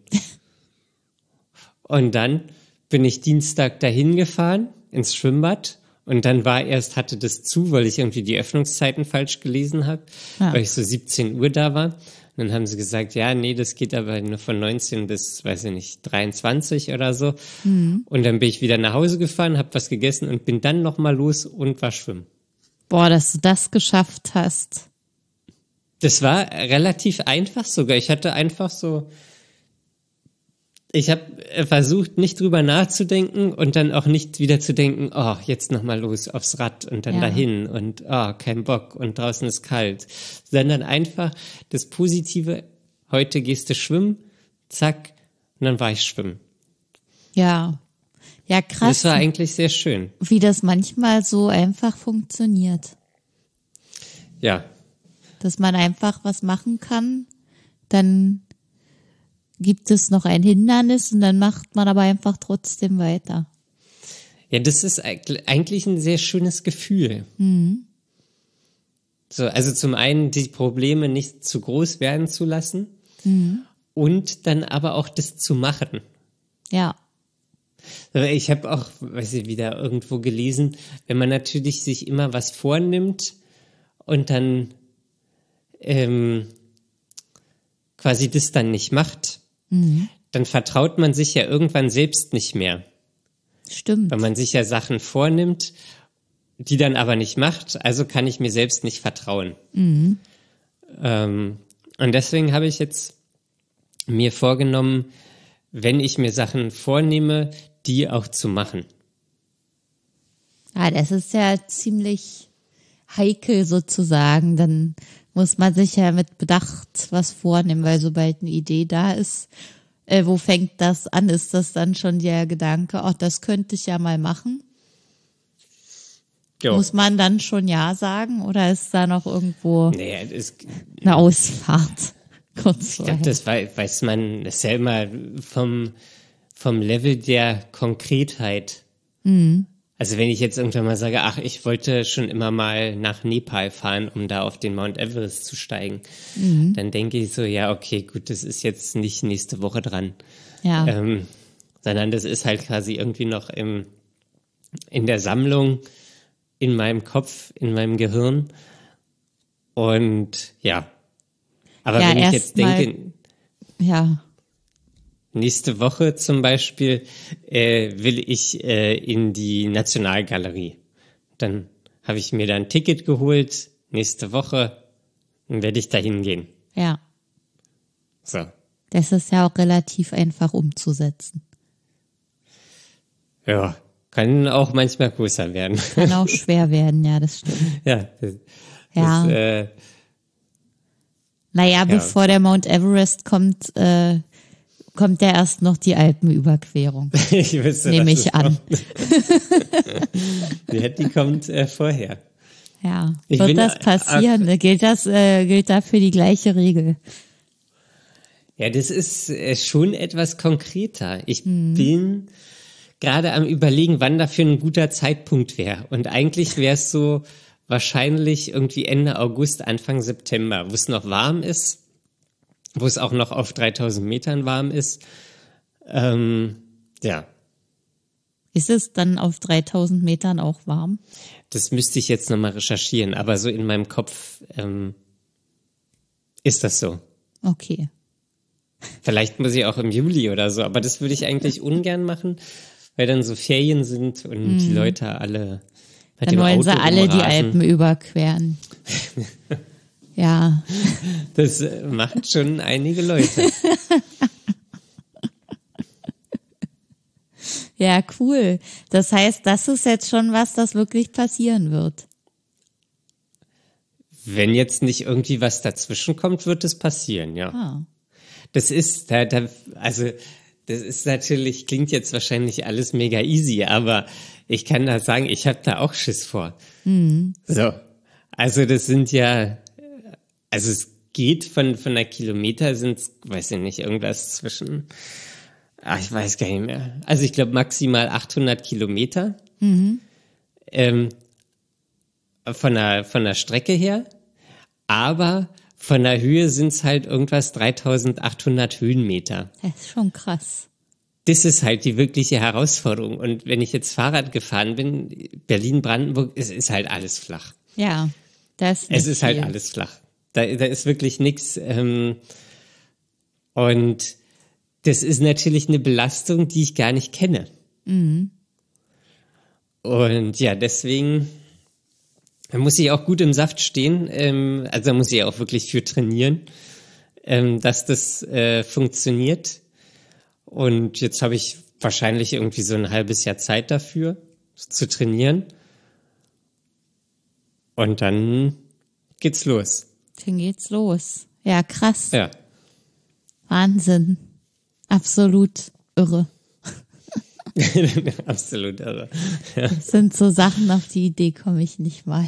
Und dann bin ich Dienstag dahin gefahren ins Schwimmbad und dann war erst, hatte das zu, weil ich irgendwie die Öffnungszeiten falsch gelesen habe, Ja. weil ich so siebzehn Uhr da war. Und dann haben sie gesagt, ja, nee, das geht aber nur von neunzehn bis, weiß ich nicht, dreiundzwanzig oder so. Mhm. Und dann bin ich wieder nach Hause gefahren, habe was gegessen und bin dann nochmal los und war schwimmen. Boah, dass du das geschafft hast. Das war relativ einfach sogar. Ich hatte einfach so, ich habe versucht, nicht drüber nachzudenken und dann auch nicht wieder zu denken, oh, jetzt nochmal los aufs Rad und dann Ja. dahin und oh, kein Bock und draußen ist kalt. Sondern einfach das Positive, heute gehst du schwimmen, zack, und dann war ich schwimmen. Ja. Ja, krass, Das war eigentlich sehr schön. wie das manchmal so einfach funktioniert. Ja, Dass man einfach was machen kann, dann gibt es noch ein Hindernis und dann macht man aber einfach trotzdem weiter. ja, das ist eigentlich ein sehr schönes Gefühl. Mhm. So, also zum einen die Probleme nicht zu groß werden zu lassen Mhm. und dann aber auch das zu machen. Ja. Aber ich habe auch, weiß ich, wieder irgendwo gelesen, wenn man natürlich sich immer was vornimmt und dann ähm, quasi das dann nicht macht, Mhm. dann vertraut man sich ja irgendwann selbst nicht mehr. Stimmt. Weil man sich ja Sachen vornimmt, die dann aber nicht macht, also kann ich mir selbst nicht vertrauen. Mhm. Ähm, und deswegen habe ich jetzt mir vorgenommen, wenn ich mir Sachen vornehme, die auch zu machen. Ja, das ist ja ziemlich heikel sozusagen. Dann muss man sich ja mit Bedacht was vornehmen, weil sobald eine Idee da ist, äh, wo fängt das an? Ist das dann schon der Gedanke, ach, das könnte ich ja mal machen? Jo. Muss man dann schon Ja sagen oder ist da noch irgendwo Naja, das, eine Ausfahrt? Kurz ich glaube, vorher. das wei- weiß man, das ist ja immer vom, vom Level der Konkretheit. Mhm. Also wenn ich jetzt irgendwann mal sage, ach, ich wollte schon immer mal nach Nepal fahren, um da auf den Mount Everest zu steigen, Mhm. dann denke ich so, ja, okay, gut, das ist jetzt nicht nächste Woche dran. Ja. Ähm, sondern das ist halt quasi irgendwie noch im, in der Sammlung, in meinem Kopf, in meinem Gehirn. Und ja, aber Ja, wenn ich erst jetzt denke, Ja. nächste Woche zum Beispiel äh, will ich äh, in die Nationalgalerie. Dann habe ich mir da ein Ticket geholt. Nächste Woche dann werde ich da hingehen. Ja. So. Das ist ja auch relativ einfach umzusetzen. Ja, kann auch manchmal größer werden. Kann auch schwer werden, ja, das stimmt. Ja. Das, Ja. Das, äh, Naja, bevor der Mount Everest kommt, äh, kommt ja erst noch die Alpenüberquerung, ich wüsste, nehme dass ich es an. Kommt. Ja, die kommt äh, vorher. Ja, Ich wird bin, das äh, passieren? Gilt das, äh, gilt dafür die gleiche Regel? Ja, das ist äh, schon etwas konkreter. Ich bin gerade am Überlegen, wann dafür ein guter Zeitpunkt wäre. Und eigentlich wäre es so wahrscheinlich irgendwie Ende August, Anfang September, wo es noch warm ist, wo es auch noch auf dreitausend Metern warm ist. Ähm, ja. Ist es dann auf dreitausend Metern auch warm? Das müsste ich jetzt nochmal recherchieren, aber so in meinem Kopf ähm, ist das so. Okay. Vielleicht muss ich auch im Juli oder so, aber das würde ich eigentlich ungern machen, weil dann so Ferien sind und mm. die Leute alle mit dann dem wollen Auto sie alle umrasen. die Alpen überqueren. Ja. Das machen schon einige Leute. Ja, cool. Das heißt, das ist jetzt schon was, das wirklich passieren wird. Wenn jetzt nicht irgendwie was dazwischen kommt, wird es passieren, ja. Ah. Das ist, da, da, also, das ist natürlich, klingt jetzt wahrscheinlich alles mega easy, aber ich kann da sagen, ich habe da auch Schiss vor. Mhm. So. Also, das sind ja, also es geht von, von einer Kilometer sind es, weiß ich nicht, irgendwas zwischen, ach, ich weiß gar nicht mehr. Also, ich glaube maximal achthundert Kilometer. Mhm. Ähm, von der, von der Strecke her. Aber von der Höhe sind es halt irgendwas dreitausendachthundert Höhenmeter. Das ist schon krass. Das ist halt die wirkliche Herausforderung. Und wenn ich jetzt Fahrrad gefahren bin, Berlin-Brandenburg, es ist halt alles flach. Ja, das ist Es ist halt viel. alles flach. Da, da ist wirklich nichts. Ähm, und das ist natürlich eine Belastung, die ich gar nicht kenne. Mhm. Und ja, deswegen muss ich auch gut im Saft stehen. Ähm, also da muss ich auch wirklich für trainieren, ähm, dass das äh, funktioniert. Und jetzt habe ich wahrscheinlich irgendwie so ein halbes Jahr Zeit dafür, zu trainieren. Und dann geht's los. Dann geht's los. Ja, krass. Ja. Wahnsinn. Absolut irre. Absolut irre. Ja. Das sind so Sachen, auf die Idee komme ich nicht mal.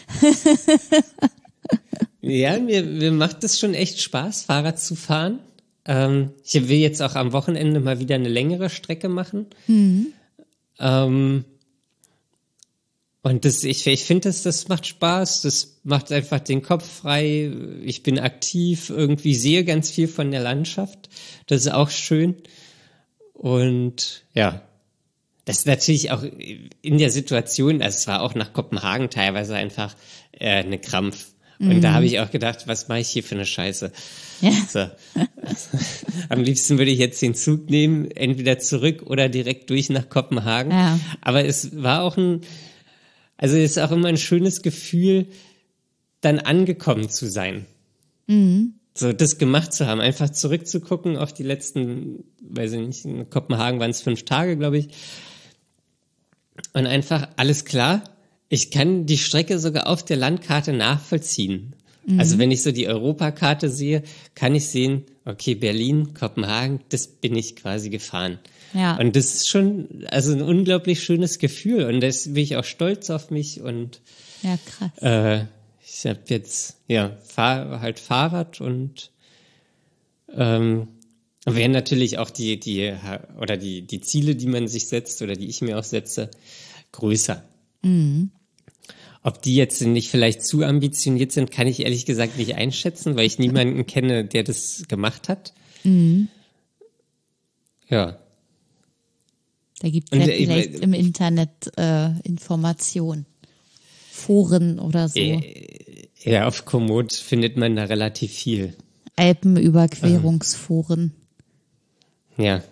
Ja, mir, mir macht es schon echt Spaß, Fahrrad zu fahren. Ähm, ich will jetzt auch am Wochenende mal wieder eine längere Strecke machen. Mhm. Ähm, und das, ich, ich finde, das, das macht Spaß. Das macht einfach den Kopf frei. Ich bin aktiv, irgendwie sehe ganz viel von der Landschaft. Das ist auch schön. Und ja, das ist natürlich auch in der Situation, also es war auch nach Kopenhagen teilweise einfach äh, eine Krampf. Und mhm. da habe ich auch gedacht, was mache ich hier für eine Scheiße? Ja. So. Am liebsten würde ich jetzt den Zug nehmen, entweder zurück oder direkt durch nach Kopenhagen. Ja. Aber es war auch ein, also es ist auch immer ein schönes Gefühl, dann angekommen zu sein. Mhm. So, das gemacht zu haben, einfach zurückzugucken auf die letzten, weiß ich nicht, in Kopenhagen waren es fünf Tage, glaube ich. Und einfach, alles klar, ich kann die Strecke sogar auf der Landkarte nachvollziehen. Mhm. Also wenn ich so die Europakarte sehe, kann ich sehen, okay, Berlin, Kopenhagen, das bin ich quasi gefahren. Ja. Und das ist schon, also ein unglaublich schönes Gefühl. Und das bin ich auch stolz auf mich und ja, krass. Äh, ich habe jetzt, ja, fahr halt Fahrrad und ähm, wären natürlich auch die, die, oder die, die Ziele, die man sich setzt oder die ich mir auch setze, größer. Mhm. Ob die jetzt nicht vielleicht zu ambitioniert sind, kann ich ehrlich gesagt nicht einschätzen, weil ich niemanden kenne, der das gemacht hat. Mhm. Ja. Da gibt es ja vielleicht im Internet äh, Informationen, Foren oder so. Ja, auf Komoot findet man da relativ viel. Alpenüberquerungsforen. Ähm, ja.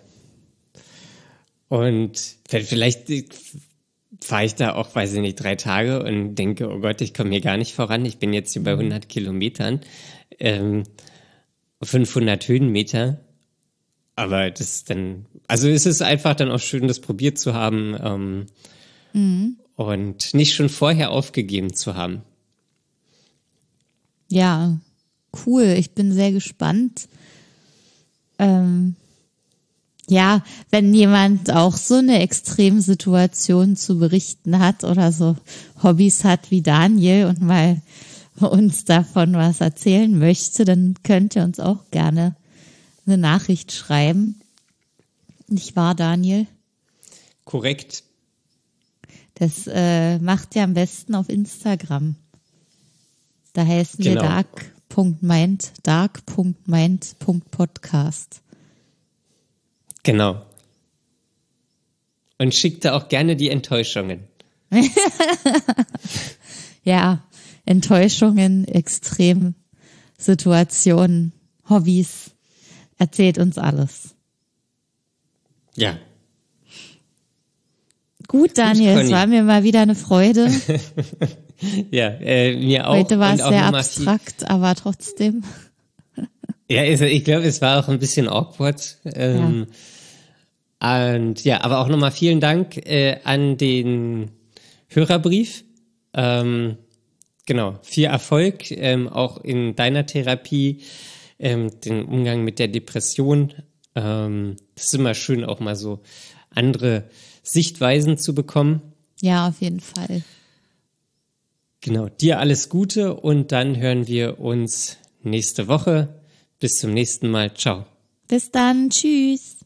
Und vielleicht fahre ich da auch, weiß ich nicht, drei Tage und denke, oh Gott, ich komme hier gar nicht voran. Ich bin jetzt hier bei hundert Kilometern, ähm, fünfhundert Höhenmeter. Aber das dann, also es ist einfach dann auch schön, das probiert zu haben ähm, mhm. und nicht schon vorher aufgegeben zu haben. Ja, cool. Ich bin sehr gespannt. Ähm, ja, wenn jemand auch so eine Extremsituation zu berichten hat oder so Hobbys hat wie Daniel und mal uns davon was erzählen möchte, dann könnt ihr uns auch gerne eine Nachricht schreiben. Nicht wahr, Daniel? Korrekt. Das äh, macht ihr am besten auf Instagram. Da heißen wir genau. dark Punkt mind, dark Punkt mind Punkt podcast. Genau. Und schickte auch gerne die Enttäuschungen. Ja, Enttäuschungen, Extremsituationen, Hobbys. Erzählt uns alles. Ja. Gut, Daniel, Gut, es war mir mal wieder eine Freude. Ja, äh, mir auch. Heute war und es auch sehr nochmal abstrakt, viel, aber trotzdem. Ja, also ich glaube, es war auch ein bisschen awkward. Ähm, ja. Und ja, aber auch nochmal vielen Dank äh, an den Hörerbrief. Ähm, genau, viel Erfolg ähm, auch in deiner Therapie, ähm, den Umgang mit der Depression. Ähm, das ist immer schön, auch mal so andere Sichtweisen zu bekommen. Ja, auf jeden Fall. Genau, dir alles Gute und dann hören wir uns nächste Woche. Bis zum nächsten Mal. Ciao. Bis dann. Tschüss.